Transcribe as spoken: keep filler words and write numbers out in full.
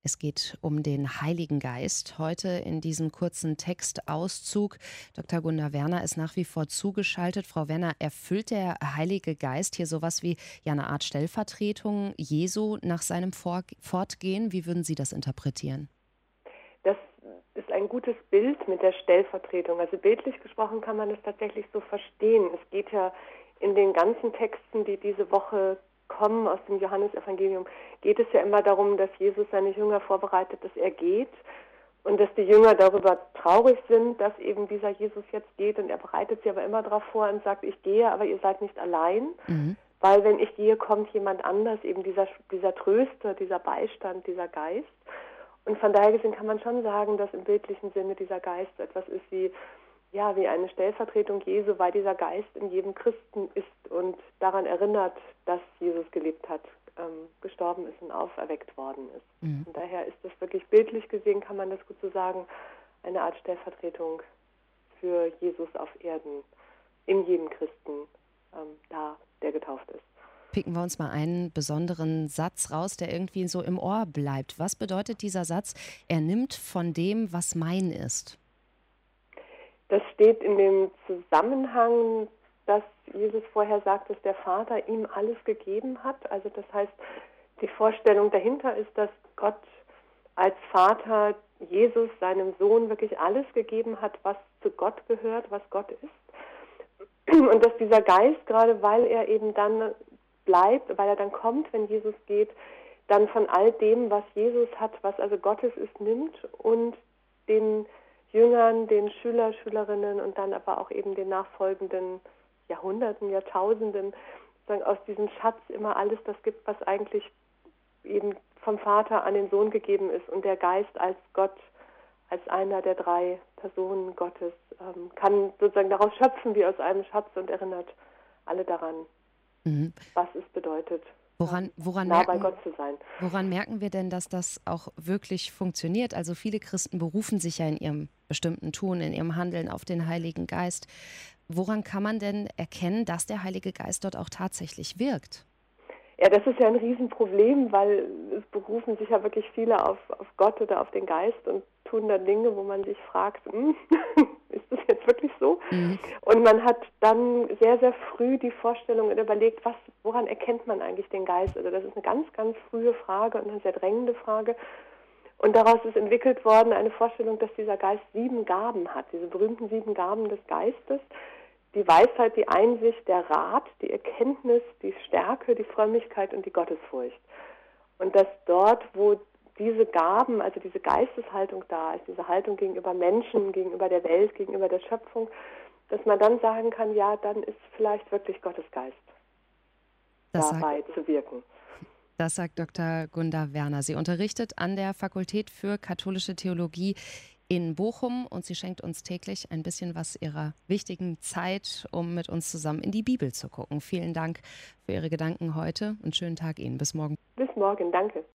Es geht um den Heiligen Geist. Heute in diesem kurzen Textauszug. Doktor Gunda Werner ist nach wie vor zugeschaltet. Frau Werner, erfüllt der Heilige Geist hier sowas wie ja, eine Art Stellvertretung Jesu nach seinem Vor- Fortgehen? Wie würden Sie das interpretieren? Das ist ein gutes Bild mit der Stellvertretung. Also bildlich gesprochen kann man es tatsächlich so verstehen. Es geht ja in den ganzen Texten, die diese Woche kommen aus dem Johannesevangelium, geht es ja immer darum, dass Jesus seine Jünger vorbereitet, dass er geht und dass die Jünger darüber traurig sind, dass eben dieser Jesus jetzt geht, und er bereitet sie aber immer darauf vor und sagt, ich gehe, aber ihr seid nicht allein, Mhm. weil wenn ich gehe, kommt jemand anders, eben dieser, dieser Tröster, dieser Beistand, dieser Geist. Und von daher gesehen kann man schon sagen, dass im bildlichen Sinne dieser Geist etwas ist wie, ja, wie eine Stellvertretung Jesu, weil dieser Geist in jedem Christen ist und daran erinnert, dass Jesus gelebt hat, ähm, gestorben ist und auferweckt worden ist. Mhm. Von daher ist das wirklich bildlich gesehen, kann man das gut so sagen, eine Art Stellvertretung für Jesus auf Erden, in jedem Christen, ähm, da, der getauft ist. Picken wir uns mal einen besonderen Satz raus, der irgendwie so im Ohr bleibt. Was bedeutet dieser Satz? Er nimmt von dem, was mein ist. Das steht in dem Zusammenhang, dass Jesus vorher sagt, dass der Vater ihm alles gegeben hat. Also das heißt, die Vorstellung dahinter ist, dass Gott als Vater Jesus, seinem Sohn, wirklich alles gegeben hat, was zu Gott gehört, was Gott ist. Und dass dieser Geist, gerade weil er eben dann bleibt, weil er dann kommt, wenn Jesus geht, dann von all dem, was Jesus hat, was also Gottes ist, nimmt und den Jüngern, den Schüler, Schülerinnen und dann aber auch eben den nachfolgenden Jahrhunderten, Jahrtausenden, sagen, aus diesem Schatz immer alles das gibt, was eigentlich eben vom Vater an den Sohn gegeben ist. Und der Geist als Gott, als einer der drei Personen Gottes, ähm, kann sozusagen daraus schöpfen wie aus einem Schatz und erinnert alle daran, Mhm. was es bedeutet, Woran, woran, nah bei merken, Gott zu sein. woran merken wir denn, dass das auch wirklich funktioniert? Also viele Christen berufen sich ja in ihrem bestimmten Tun, in ihrem Handeln auf den Heiligen Geist. Woran kann man denn erkennen, dass der Heilige Geist dort auch tatsächlich wirkt? Ja, das ist ja ein Riesenproblem, weil es berufen sich ja wirklich viele auf, auf Gott oder auf den Geist und tun dann Dinge, wo man sich fragt, hm, ist das jetzt wirklich so? Mhm. Und man hat dann sehr, sehr früh die Vorstellung und überlegt, was, woran erkennt man eigentlich den Geist? Also das ist eine ganz, ganz frühe Frage und eine sehr drängende Frage. Und daraus ist entwickelt worden eine Vorstellung, dass dieser Geist sieben Gaben hat, diese berühmten sieben Gaben des Geistes. Die Weisheit, die Einsicht, der Rat, die Erkenntnis, die Stärke, die Frömmigkeit und die Gottesfurcht. Und dass dort, wo diese Gaben, also diese Geisteshaltung da ist, diese Haltung gegenüber Menschen, gegenüber der Welt, gegenüber der Schöpfung, dass man dann sagen kann, ja, dann ist vielleicht wirklich Gottes Geist Das sagt, dabei zu wirken. das sagt Doktor Gunda Werner. Sie unterrichtet an der Fakultät für katholische Theologie in Bochum und sie schenkt uns täglich ein bisschen was ihrer wichtigen Zeit, um mit uns zusammen in die Bibel zu gucken. Vielen Dank für Ihre Gedanken heute und schönen Tag Ihnen. Bis morgen. Bis morgen, danke.